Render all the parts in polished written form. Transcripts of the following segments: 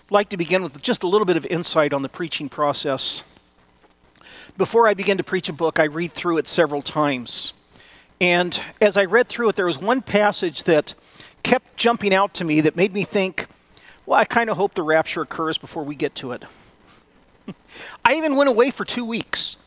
like to begin with just a little bit of insight on the preaching process. Before I begin to preach a book, I read through it several times. And as I read through it, there was one passage that kept jumping out to me that made me think, well, I kind of hope the rapture occurs before we get to it. I even went away for 2 weeks.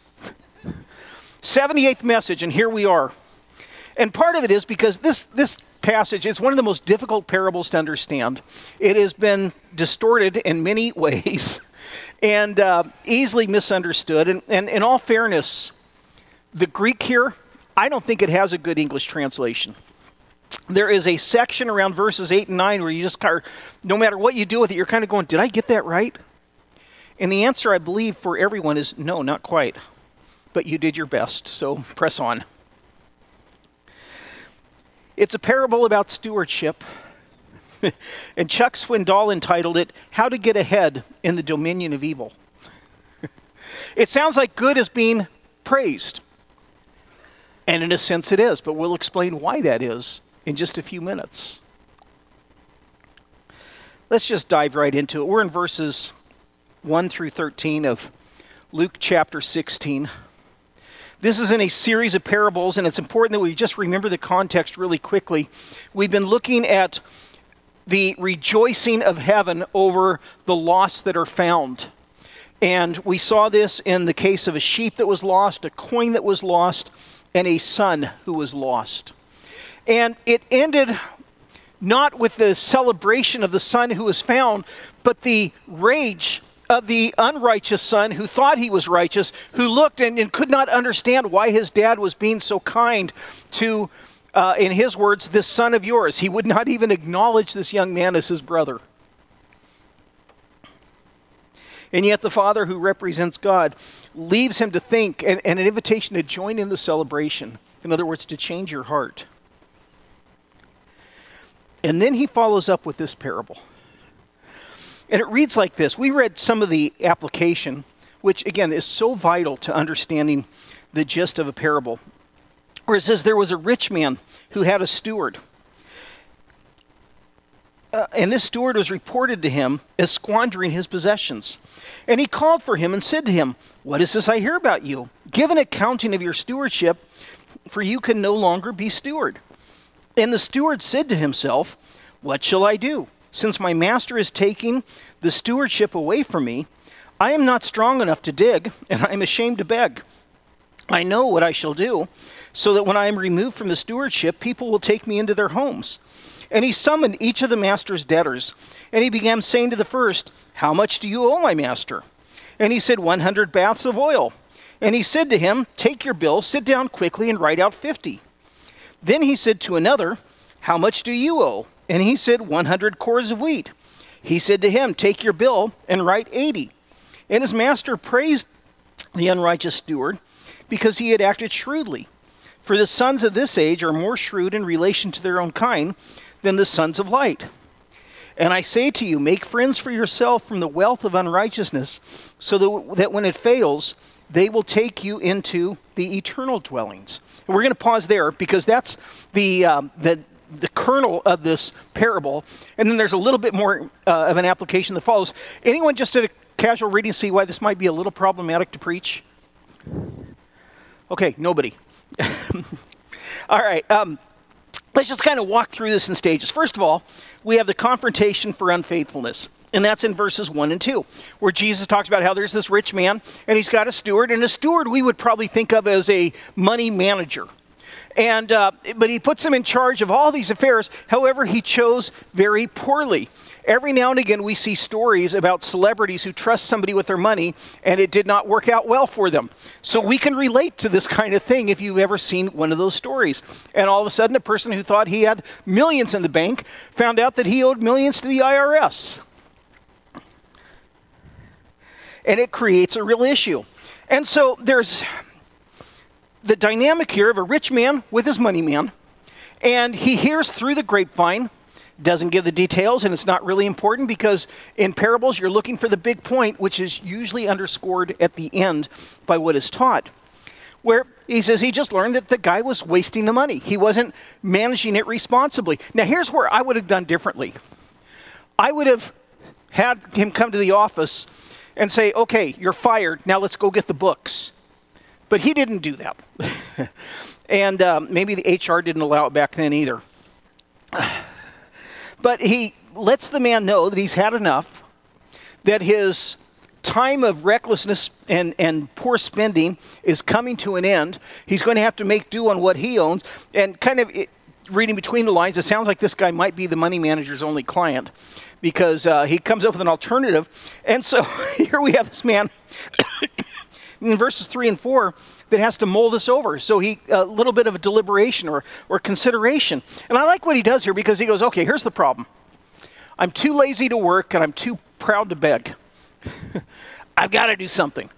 78th message, and here we are. And part of it is because this passage is one of the most difficult parables to understand. It has been distorted in many ways and easily misunderstood. And in all fairness, the Greek here, I don't think it has a good English translation. There is a section around verses 8 and 9 where you just no matter what you do with it, you're kind of going, did I get that right? And the answer, I believe, for everyone is no, not quite. But you did your best, so press on. It's a parable about stewardship. And Chuck Swindoll entitled it, How to Get Ahead in the Dominion of Evil. It sounds like good is being praised. And in a sense it is, but we'll explain why that is in just a few minutes. Let's just dive right into it. We're in verses 1 through 13 of Luke chapter 16. This is in a series of parables, and it's important that we just remember the context really quickly. We've been looking at the rejoicing of heaven over the lost that are found. And we saw this in the case of a sheep that was lost, a coin that was lost, and a son who was lost. And it ended not with the celebration of the son who was found, but the rage of the unrighteous son who thought he was righteous, who looked and could not understand why his dad was being so kind to, in his words, this son of yours. He would not even acknowledge this young man as his brother. And yet the father who represents God leaves him to think and an invitation to join in the celebration. In other words, to change your heart. And then he follows up with this parable. And it reads like this. We read some of the application, which again is so vital to understanding the gist of a parable. Where it says, there was a rich man who had a steward. And this steward was reported to him as squandering his possessions. And he called for him and said to him, what is this I hear about you? Give an accounting of your stewardship, for you can no longer be steward. And the steward said to himself, what shall I do? Since my master is taking the stewardship away from me, I am not strong enough to dig, and I am ashamed to beg. I know what I shall do, so that when I am removed from the stewardship, people will take me into their homes. And he summoned each of the master's debtors, and he began saying to the first, how much do you owe my master? And he said, 100 baths of oil. And he said to him, take your bill, sit down quickly, and write out 50. Then he said to another, how much do you owe? And he said, 100 cores of wheat. He said to him, take your bill and write 80. And his master praised the unrighteous steward because he had acted shrewdly. For the sons of this age are more shrewd in relation to their own kind than the sons of light. And I say to you, make friends for yourself from the wealth of unrighteousness, so that when it fails, they will take you into the eternal dwellings. And we're going to pause there because that's the kernel of this parable. And then there's a little bit more of an application that follows. Anyone just did a casual reading see why this might be a little problematic to preach? Okay, nobody. All right. Let's just kind of walk through this in stages. First of all, we have the confrontation for unfaithfulness. And that's in verses 1 and 2, where Jesus talks about how there's this rich man, and he's got a steward. And a steward we would probably think of as a money manager. And but he puts him in charge of all these affairs. However, he chose very poorly. Every now and again, we see stories about celebrities who trust somebody with their money, and it did not work out well for them. So we can relate to this kind of thing if you've ever seen one of those stories. And all of a sudden, a person who thought he had millions in the bank found out that he owed millions to the IRS. And it creates a real issue. And so there's the dynamic here of a rich man with his money man, and he hears through the grapevine, doesn't give the details, and it's not really important because in parables you're looking for the big point, which is usually underscored at the end by what is taught. Where he says he just learned that the guy was wasting the money. He wasn't managing it responsibly. Now here's where I would have done differently. I would have had him come to the office and say, okay, you're fired, now let's go get the books. But he didn't do that. And maybe the HR didn't allow it back then either. But he lets the man know that he's had enough, that his time of recklessness and poor spending is coming to an end. He's going to have to make do on what he owns. And kind of reading between the lines, it sounds like this guy might be the money manager's only client, because he comes up with an alternative. And so here we have this man in verses 3 and 4 that has to mull this over. So a little bit of a deliberation or consideration. And I like what he does here, because he goes, okay, here's the problem. I'm too lazy to work and I'm too proud to beg. I've got to do something.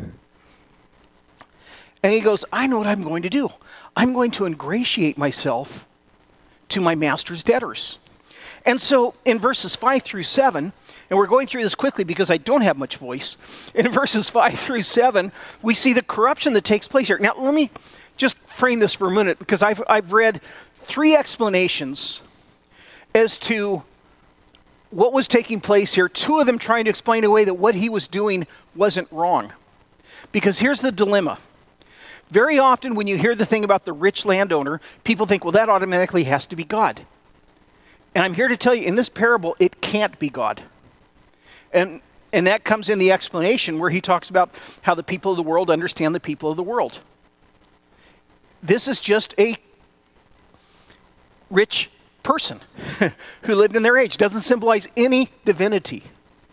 And he goes, I know what I'm going to do. I'm going to ingratiate myself to my master's debtors. And so in verses 5 through 7, and we're going through this quickly because I don't have much voice. In verses 5 through 7, we see the corruption that takes place here. Now, let me just frame this for a minute, because I've read 3 explanations as to what was taking place here. 2 of them trying to explain away that what he was doing wasn't wrong. Because here's the dilemma. Very often when you hear the thing about the rich landowner, people think, well, that automatically has to be God. And I'm here to tell you, in this parable, it can't be God. And that comes in the explanation where he talks about how the people of the world understand the people of the world. This is just a rich person who lived in their age. Doesn't symbolize any divinity.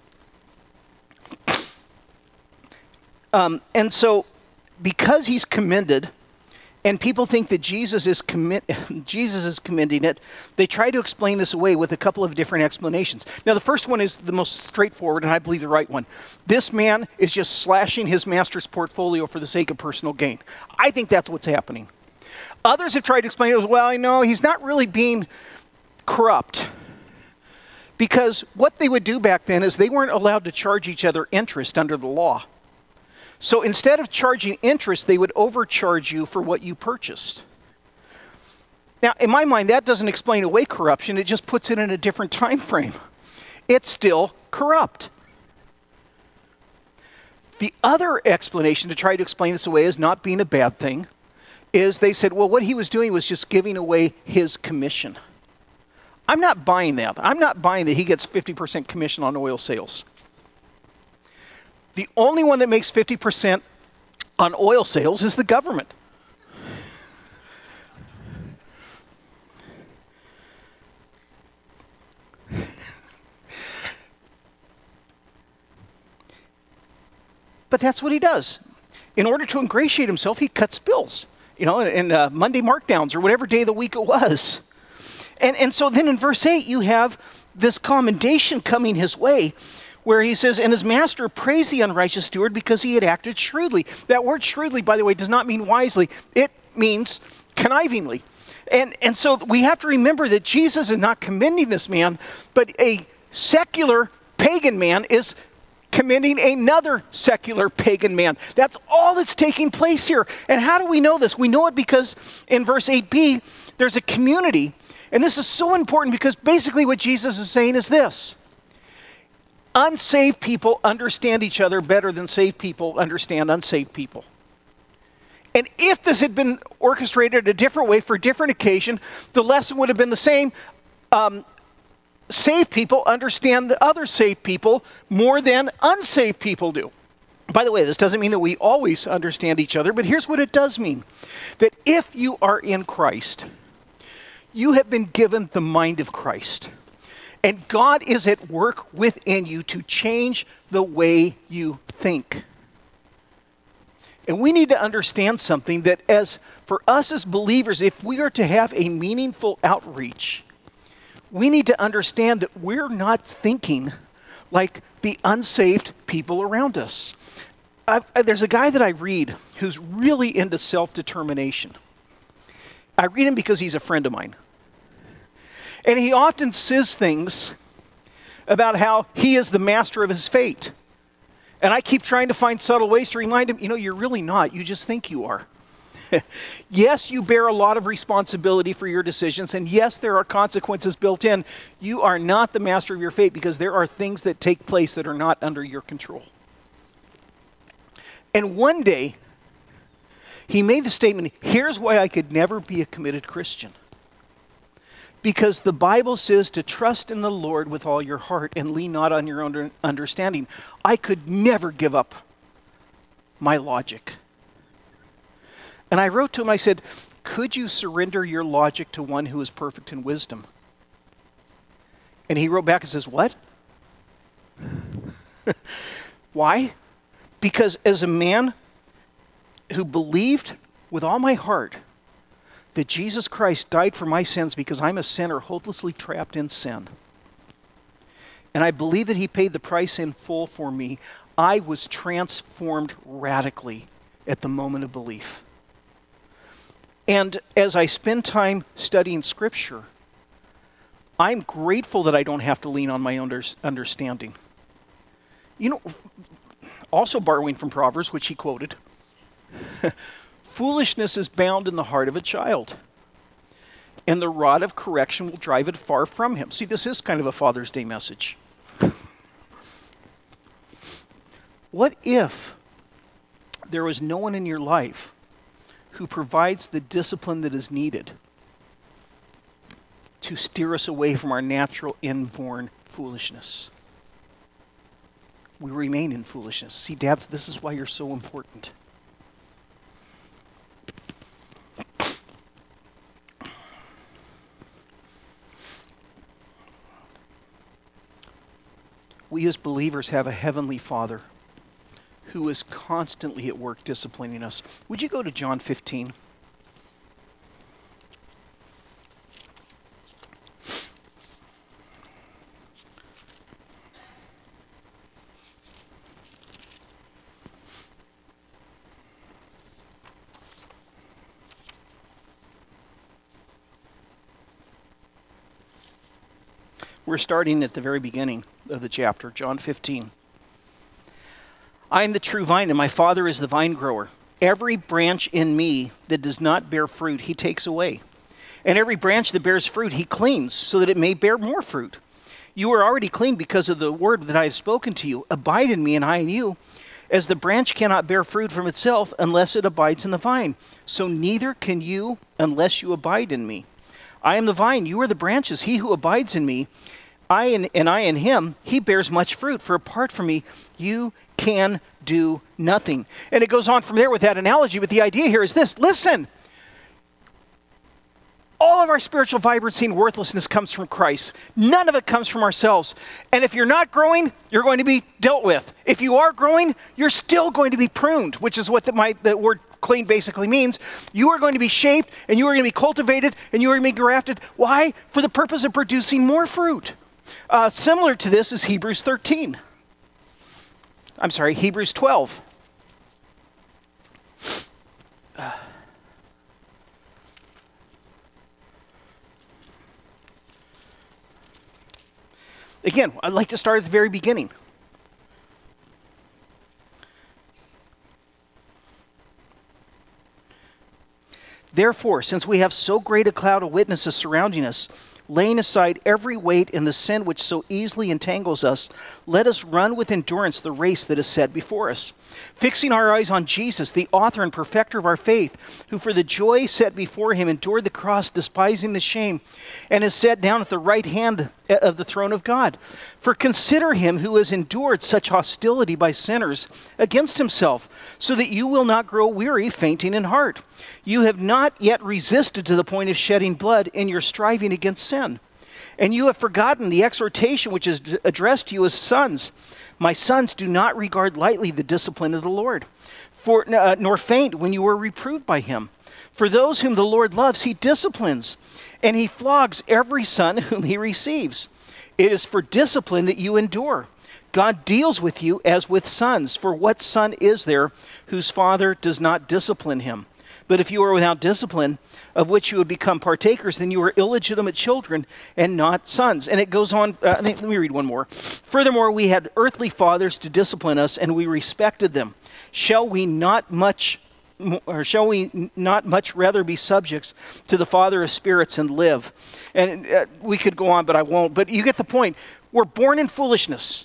And so, because he's commended, and people think that Jesus is commending it, they try to explain this away with a couple of different explanations. Now, the first one is the most straightforward, and I believe the right one. This man is just slashing his master's portfolio for the sake of personal gain. I think that's what's happening. Others have tried to explain it as, well, I know he's not really being corrupt. Because what they would do back then is they weren't allowed to charge each other interest under the law. So instead of charging interest, they would overcharge you for what you purchased. Now, in my mind, that doesn't explain away corruption. It just puts it in a different time frame. It's still corrupt. The other explanation to try to explain this away as not being a bad thing is they said, well, what he was doing was just giving away his commission. I'm not buying that. I'm not buying that he gets 50% commission on oil sales. The only one that makes 50% on oil sales is the government. But that's what he does. In order to ingratiate himself, he cuts bills, and Monday markdowns or whatever day of the week it was. And so then in verse 8, you have this commendation coming his way, where he says, and his master praised the unrighteous steward because he had acted shrewdly. That word shrewdly, by the way, does not mean wisely. It means connivingly. And so we have to remember that Jesus is not commending this man, but a secular pagan man is commending another secular pagan man. That's all that's taking place here. And how do we know this? We know it because in verse 8b, there's a community. And this is so important because basically what Jesus is saying is this. Unsaved people understand each other better than saved people understand unsaved people. And if this had been orchestrated a different way for a different occasion, the lesson would have been the same. Saved people understand the other saved people more than unsaved people do. By the way, this doesn't mean that we always understand each other, but here's what it does mean. That if you are in Christ, you have been given the mind of Christ. And God is at work within you to change the way you think. And we need to understand something, that for us as believers, if we are to have a meaningful outreach, we need to understand that we're not thinking like the unsaved people around us. There's a guy that I read who's really into self-determination. I read him because he's a friend of mine. And he often says things about how he is the master of his fate. And I keep trying to find subtle ways to remind him, you're really not. You just think you are. Yes, you bear a lot of responsibility for your decisions, and yes, there are consequences built in. You are not the master of your fate because there are things that take place that are not under your control. And one day, he made the statement, here's why I could never be a committed Christian. Because the Bible says to trust in the Lord with all your heart and lean not on your own understanding. I could never give up my logic. And I wrote to him, I said, could you surrender your logic to one who is perfect in wisdom? And he wrote back and says, what? Why? Because as a man who believed with all my heart that Jesus Christ died for my sins because I'm a sinner hopelessly trapped in sin, and I believe that he paid the price in full for me, I was transformed radically at the moment of belief. And as I spend time studying Scripture, I'm grateful that I don't have to lean on my own understanding. You know, also borrowing from Proverbs, which he quoted, foolishness is bound in the heart of a child, and the rod of correction will drive it far from him. See, this is kind of a Father's Day message. What if there was no one in your life who provides the discipline that is needed to steer us away from our natural inborn foolishness? We remain in foolishness. See, dads, this is why you're so important. We as believers have a heavenly Father who is constantly at work disciplining us. Would you go to John 15? We're starting at the very beginning of the chapter, John 15. I am the true vine, and my Father is the vine grower. Every branch in me that does not bear fruit, he takes away. And every branch that bears fruit, he cleans, so that it may bear more fruit. You are already clean because of the word that I have spoken to you. Abide in me, and I in you. As the branch cannot bear fruit from itself unless it abides in the vine, so neither can you unless you abide in me. I am the vine, you are the branches. He who abides in me, I in him, he bears much fruit. For apart from me, you can do nothing. And it goes on from there with that analogy, but the idea here is this. Listen, all of our spiritual vibrancy and worthlessness comes from Christ. None of it comes from ourselves. And if you're not growing, you're going to be dealt with. If you are growing, you're still going to be pruned, which is what the word clean basically means. You are going to be shaped, and you are going to be cultivated, and you are going to be grafted. Why? For the purpose of producing more fruit. Similar to this is Hebrews 12. Again, I'd like to start at the very beginning. Therefore, since we have so great a cloud of witnesses surrounding us, laying aside every weight and the sin which so easily entangles us, let us run with endurance the race that is set before us, fixing our eyes on Jesus, the author and perfecter of our faith, who for the joy set before him endured the cross, despising the shame, and is set down at the right hand of the throne of God. For consider him who has endured such hostility by sinners against himself, so that you will not grow weary, fainting in heart. You have not yet resisted to the point of shedding blood in your striving against sin. And you have forgotten the exhortation which is addressed to you as sons. My sons, do not regard lightly the discipline of the Lord, nor faint when you are reproved by him. For those whom the Lord loves, he disciplines, and he flogs every son whom he receives. It is for discipline that you endure. God deals with you as with sons. For what son is there whose father does not discipline him? But if you are without discipline, of which you have become partakers, then you are illegitimate children and not sons. And it goes on, let me read one more. Furthermore, we had earthly fathers to discipline us, and we respected them. Shall we not much or shall we not much rather be subjects to the Father of spirits and live? And we could go on, but I won't. But you get the point. We're born in foolishness.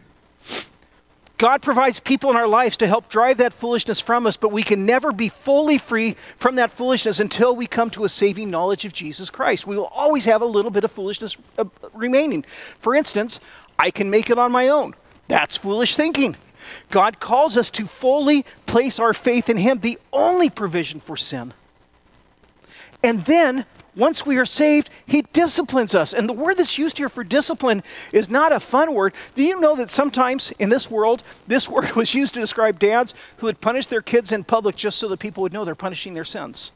God provides people in our lives to help drive that foolishness from us, but we can never be fully free from that foolishness until we come to a saving knowledge of Jesus Christ. We will always have a little bit of foolishness remaining. For instance, I can make it on my own. That's foolish thinking. God calls us to fully place our faith in Him, the only provision for sin. And then, once we are saved, He disciplines us. And the word that's used here for discipline is not a fun word. Do you know that sometimes in this world, this word was used to describe dads who would punish their kids in public just so that people would know they're punishing their sins?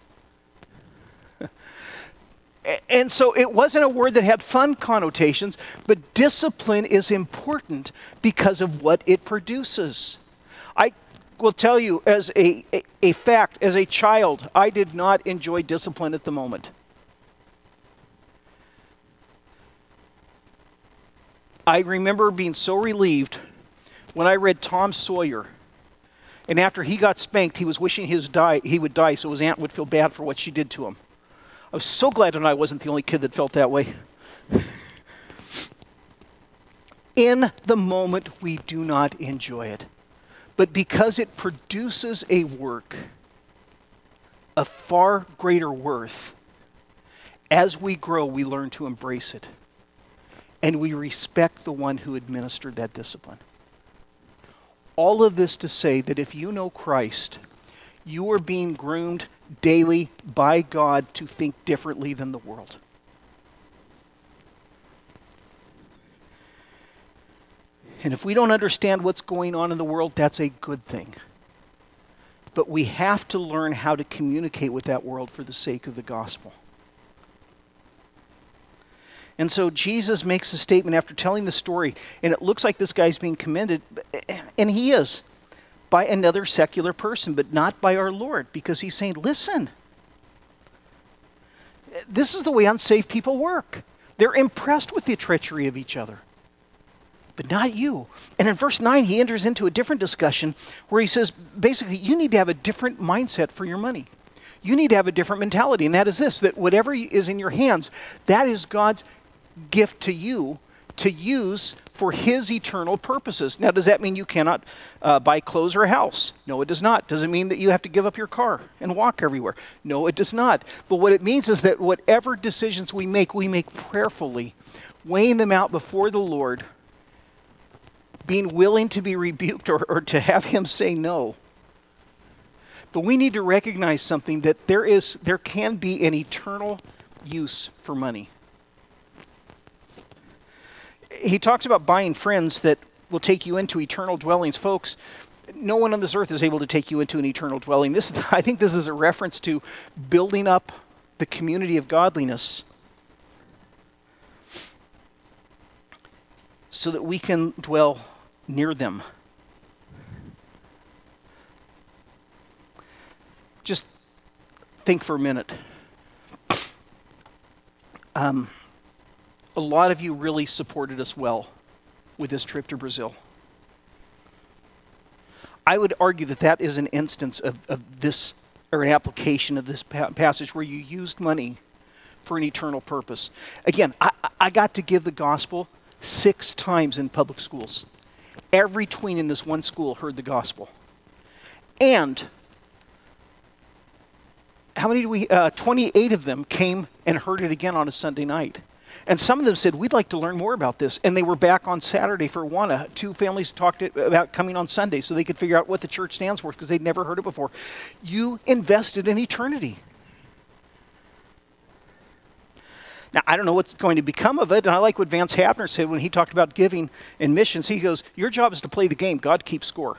And so it wasn't a word that had fun connotations, but discipline is important because of what it produces. I will tell you as a fact, as a child, I did not enjoy discipline at the moment. I remember being so relieved when I read Tom Sawyer. And after he got spanked, he was wishing he would die so his aunt would feel bad for what she did to him. I was so glad that I wasn't the only kid that felt that way. In the moment, we do not enjoy it. But because it produces a work of far greater worth, as we grow, we learn to embrace it. And we respect the one who administered that discipline. All of this to say that if you know Christ, you are being groomed daily by God to think differently than the world. And if we don't understand what's going on in the world, that's a good thing. But we have to learn how to communicate with that world for the sake of the gospel. And so Jesus makes a statement after telling the story, and it looks like this guy's being commended, and he is, by another secular person, but not by our Lord, because he's saying, listen, this is the way unsaved people work. They're impressed with the treachery of each other, but not you. And in verse 9, he enters into a different discussion where he says, basically, you need to have a different mindset for your money. You need to have a different mentality, and that is this, that whatever is in your hands, that is God's gift to you to use for His eternal purposes. Now, does that mean you cannot buy clothes or a house? No, it does not. Does it mean that you have to give up your car and walk everywhere? No, it does not. But what it means is that whatever decisions we make prayerfully, weighing them out before the Lord, being willing to be rebuked or to have Him say no. But we need to recognize something, that there can be an eternal use for money. He talks about buying friends that will take you into eternal dwellings. Folks, no one on this earth is able to take you into an eternal dwelling. I think this is a reference to building up the community of godliness so that we can dwell near them. Just think for a minute. A lot of you really supported us well with this trip to Brazil. I would argue that is an instance of this, or an application of this passage where you used money for an eternal purpose. Again, I got to give the gospel 6 times in public schools. Every tween in this one school heard the gospel. And how many 28 of them came and heard it again on a Sunday night. And some of them said, we'd like to learn more about this. And they were back on Saturday for Awana. 2 families talked about coming on Sunday so they could figure out what the church stands for because they'd never heard it before. You invested in eternity. Now, I don't know what's going to become of it, and I like what Vance Havner said when he talked about giving and missions. He goes, your job is to play the game. God keeps score.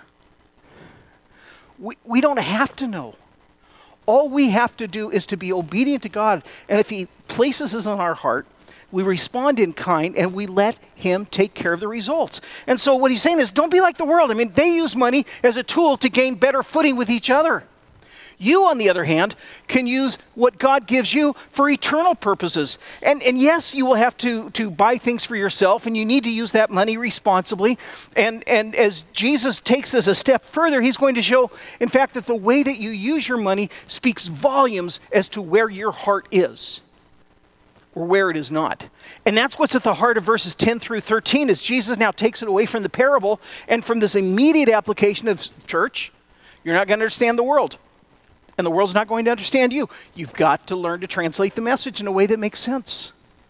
We don't have to know. All we have to do is to be obedient to God, and if He places us on our heart, we respond in kind, and we let Him take care of the results. And so what he's saying is, don't be like the world. I mean, they use money as a tool to gain better footing with each other. You, on the other hand, can use what God gives you for eternal purposes. And yes, you will have to buy things for yourself, and you need to use that money responsibly. And as Jesus takes us a step further, he's going to show, in fact, that the way that you use your money speaks volumes as to where your heart is or where it is not. And that's what's at the heart of verses 10 through 13, as Jesus now takes it away from the parable and from this immediate application of church. You're not going to understand the world. And the world's not going to understand you. You've got to learn to translate the message in a way that makes sense.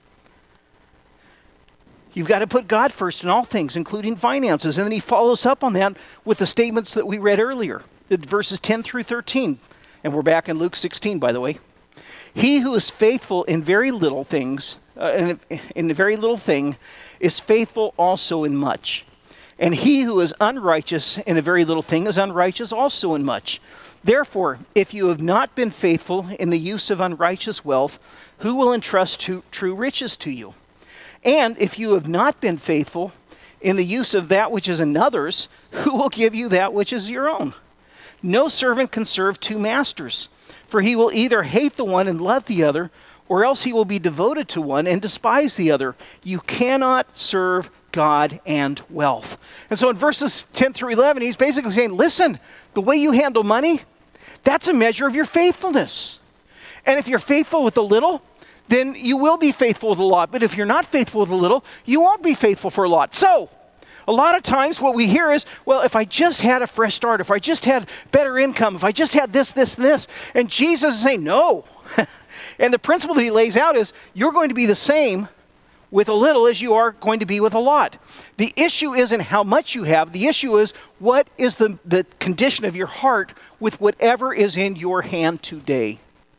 You've got to put God first in all things, including finances. And then he follows up on that with the statements that we read earlier, verses 10 through 13. And we're back in Luke 16, by the way. He who is faithful in very little things, in a very little thing, is faithful also in much. And he who is unrighteous in a very little thing is unrighteous also in much. Therefore, if you have not been faithful in the use of unrighteous wealth, who will entrust true riches to you? And if you have not been faithful in the use of that which is another's, who will give you that which is your own? No servant can serve two masters, for he will either hate the one and love the other, or else he will be devoted to one and despise the other. You cannot serve God and wealth. And so in verses 10 through 11, he's basically saying, listen, the way you handle money, that's a measure of your faithfulness. And if you're faithful with a little, then you will be faithful with a lot. But if you're not faithful with a little, you won't be faithful for a lot. So, a lot of times what we hear is, well, if I just had a fresh start, if I just had better income, if I just had this, this, and this. And Jesus is saying, no. And the principle that he lays out is, you're going to be the same with a little as you are going to be with a lot. The issue isn't how much you have. The issue is, what is the condition of your heart with whatever is in your hand today?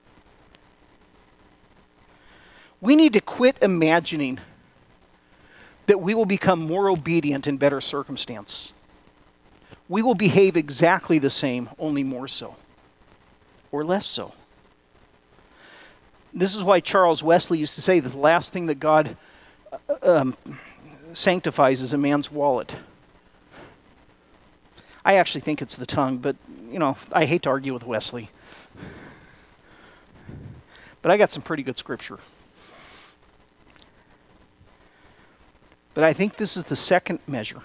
We need to quit imagining that we will become more obedient in better circumstance. We will behave exactly the same, only more so, or less so. This is why Charles Wesley used to say that the last thing that God sanctifies is a man's wallet. I actually think it's the tongue, but, I hate to argue with Wesley. But I got some pretty good scripture. But I think this is the second measure.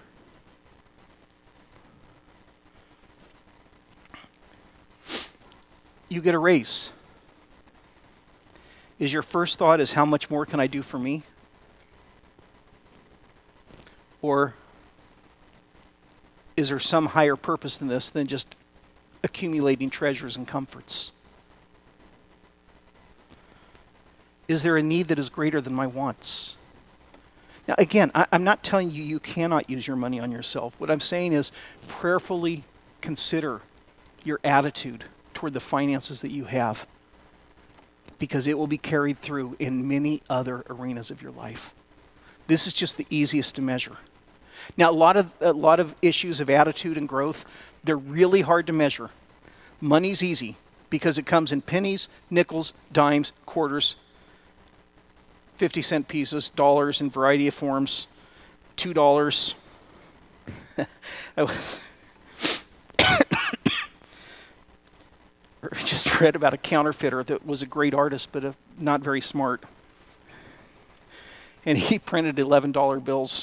You get a raise. Is your first thought is, how much more can I do for me? Or is there some higher purpose than this than just accumulating treasures and comforts? Is there a need that is greater than my wants? Now, again, I'm not telling you you cannot use your money on yourself. What I'm saying is, prayerfully consider your attitude toward the finances that you have, because it will be carried through in many other arenas of your life. This is just the easiest to measure. Now, a lot of issues of attitude and growth, they're really hard to measure. Money's easy because it comes in pennies, nickels, dimes, quarters, 50-cent pieces, dollars in variety of forms, $2. I just read about a counterfeiter that was a great artist, but not very smart. And he printed $11 bills.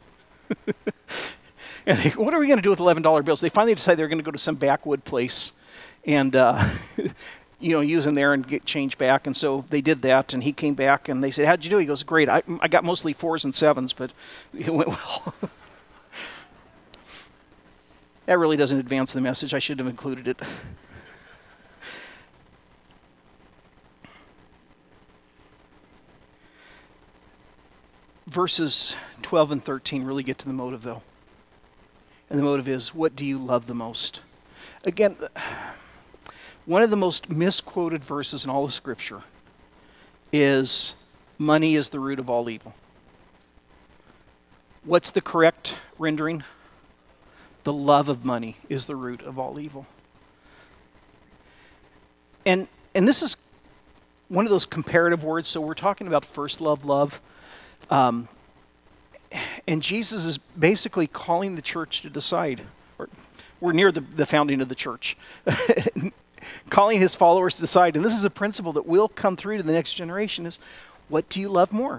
And what are we going to do with $11 bills? They finally decided they were going to go to some backwood place and use them there and get change back. And so they did that, and he came back, and they said, how'd you do? He goes, great. I got mostly 4s and 7s, but it went well. That really doesn't advance the message. I should have included it. Verses 12 and 13 really get to the motive, though. And the motive is, what do you love the most? Again, one of the most misquoted verses in all of Scripture is, money is the root of all evil. What's the correct rendering? The love of money is the root of all evil. And this is one of those comparative words. So we're talking about first love. And Jesus is basically calling the church to decide. We're near the founding of the church. calling his followers to decide, and this is a principle that will come through to the next generation, is what do you love more?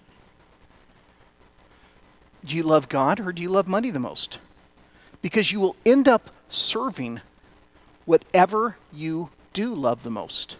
Do you love God or do you love money the most? Because you will end up serving whatever you do love the most.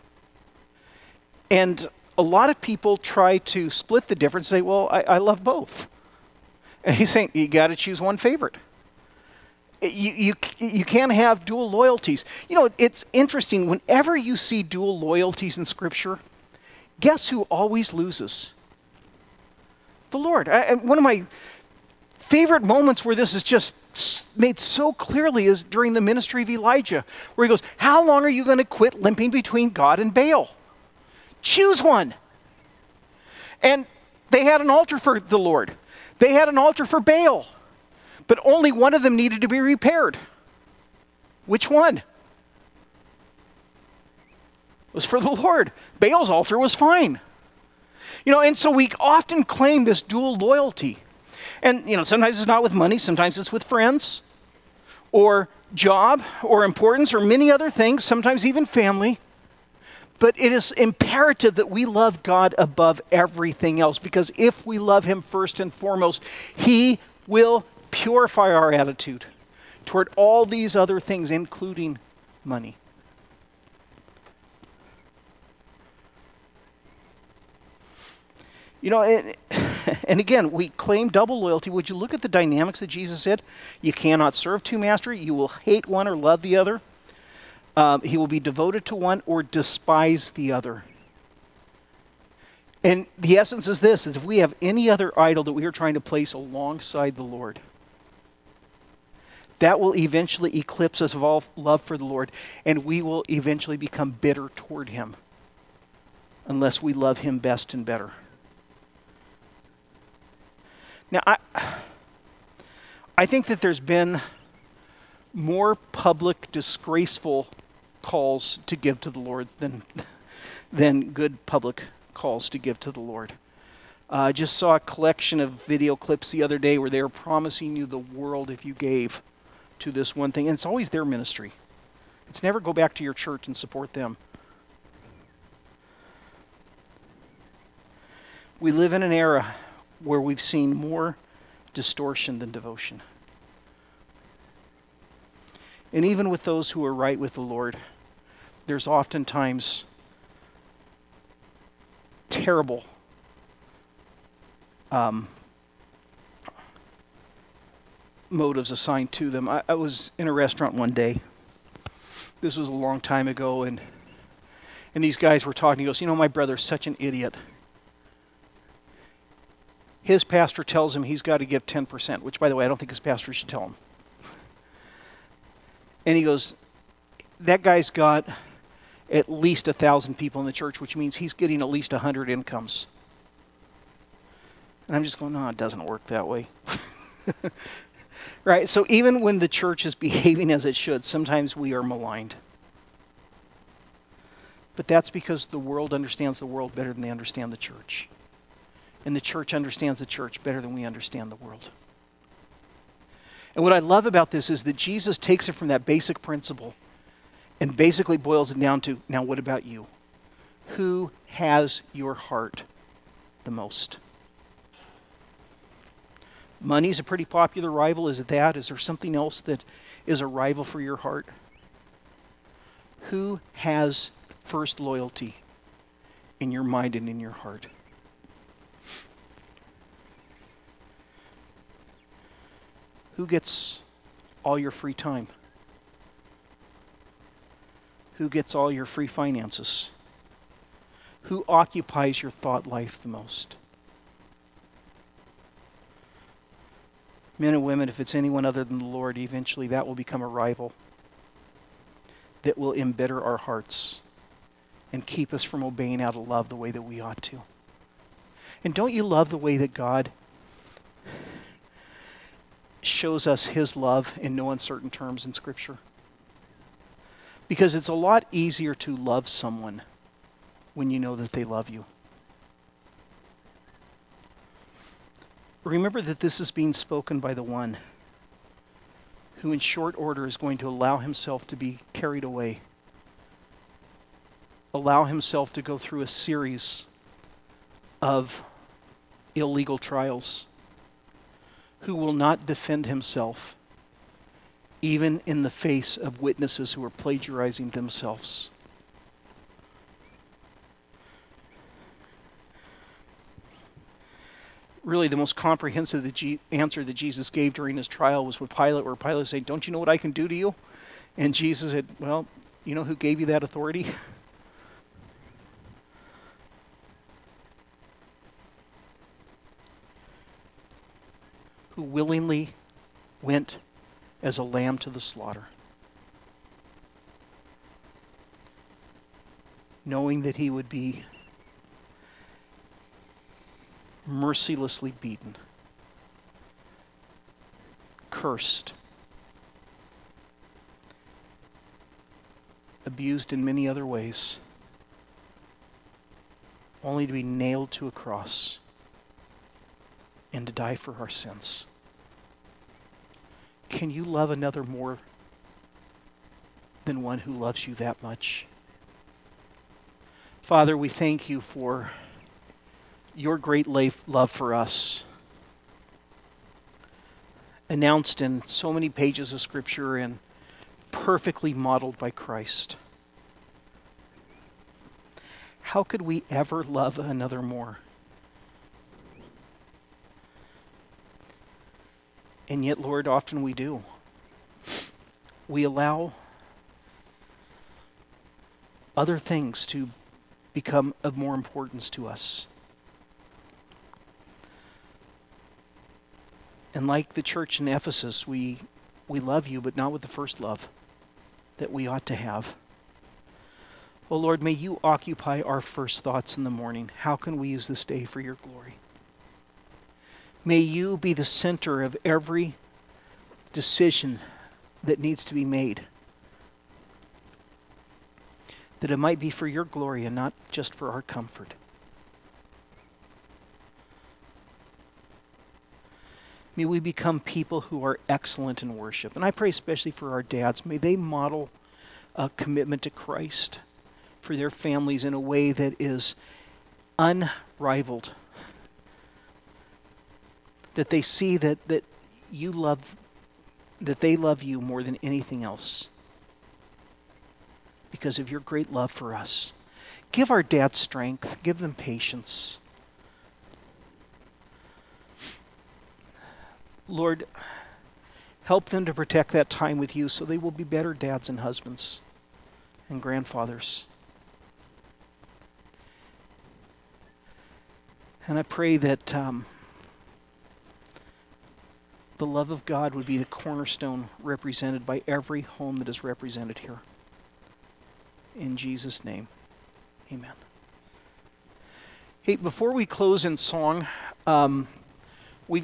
And a lot of people try to split the difference and say, well, I love both. And he's saying, you got to choose one favorite. You can't have dual loyalties. You know, it's interesting. Whenever you see dual loyalties in Scripture, guess who always loses? The Lord. One of my favorite moments where this is just made so clearly is during the ministry of Elijah, where he goes, how long are you going to quit limping between God and Baal? Choose one. And they had an altar for the Lord. They had an altar for Baal. But only one of them needed to be repaired. Which one? It was for the Lord. Baal's altar was fine. You know, and so we often claim this dual loyalty. And, you know, sometimes it's not with money, sometimes it's with friends, or job, or importance, or many other things, sometimes even family. But it is imperative that we love God above everything else, because if we love him first and foremost, he will purify our attitude toward all these other things, including money. You know, and again, we claim double loyalty. Would you look at the dynamics that Jesus said? You cannot serve two masters. You will hate one or love the other. He will be devoted to one or despise the other. And the essence is this, is if we have any other idol that we are trying to place alongside the Lord, that will eventually eclipse us of all love for the Lord, and we will eventually become bitter toward him unless we love him best and better. Now, I think that there's been more public, disgraceful calls to give to the Lord than good public calls to give to the Lord. I just saw a collection of video clips the other day where they were promising you the world if you gave to this one thing. And it's always their ministry. It's never go back to your church and support them. We live in an era where we've seen more distortion than devotion. And even with those who are right with the Lord, there's oftentimes terrible motives assigned to them. I was in a restaurant one day. This was a long time ago, and these guys were talking. He goes, you know, my brother's such an idiot. His pastor tells him he's got to give 10%, which, by the way, I don't think his pastor should tell him. And he goes, that guy's got at least 1,000 people in the church, which means he's getting at least 100 incomes. And I'm just going, no, it doesn't work that way. Right? So even when the church is behaving as it should, sometimes we are maligned. But that's because the world understands the world better than they understand the church. And the church understands the church better than we understand the world. And what I love about this is that Jesus takes it from that basic principle and basically boils it down to, now what about you? Who has your heart the most? Money's a pretty popular rival. Is it that? Is there something else that is a rival for your heart? Who has first loyalty in your mind and in your heart? Who gets all your free time? Who gets all your free finances? Who occupies your thought life the most? Men and women, if it's anyone other than the Lord, eventually that will become a rival that will embitter our hearts and keep us from obeying out of love the way that we ought to. And don't you love the way that God shows us his love in no uncertain terms in Scripture? Because it's a lot easier to love someone when you know that they love you. Remember that this is being spoken by the one who in short order is going to allow himself to be carried away allow himself to go through a series of illegal trials, who will not defend himself even in the face of witnesses who are plagiarizing themselves. Really, the most comprehensive answer that Jesus gave during his trial was with Pilate, where Pilate said, "Don't you know what I can do to you?" And Jesus said, "Well, you know who gave you that authority?" Who willingly went as a lamb to the slaughter, knowing that he would be mercilessly beaten, cursed, abused in many other ways, only to be nailed to a cross and to die for our sins. Can you love another more than one who loves you that much? Father, we thank you for your great love for us, announced in so many pages of Scripture and perfectly modeled by Christ. How could we ever love another more? And yet, Lord, often we do. We allow other things to become of more importance to us. And like the church in Ephesus, we love you, but not with the first love that we ought to have. Oh Lord, may you occupy our first thoughts in the morning. How can we use this day for your glory? May you be the center of every decision that needs to be made, that it might be for your glory and not just for our comfort. May we become people who are excellent in worship. And I pray especially for our dads. May they model a commitment to Christ for their families in a way that is unrivaled. That they see that you love, that they love you more than anything else because of your great love for us. Give our dads strength. Give them patience. Lord, help them to protect that time with you so they will be better dads and husbands and grandfathers. And I pray that the love of God would be the cornerstone represented by every home that is represented here. In Jesus' name, amen. Hey, before we close in song,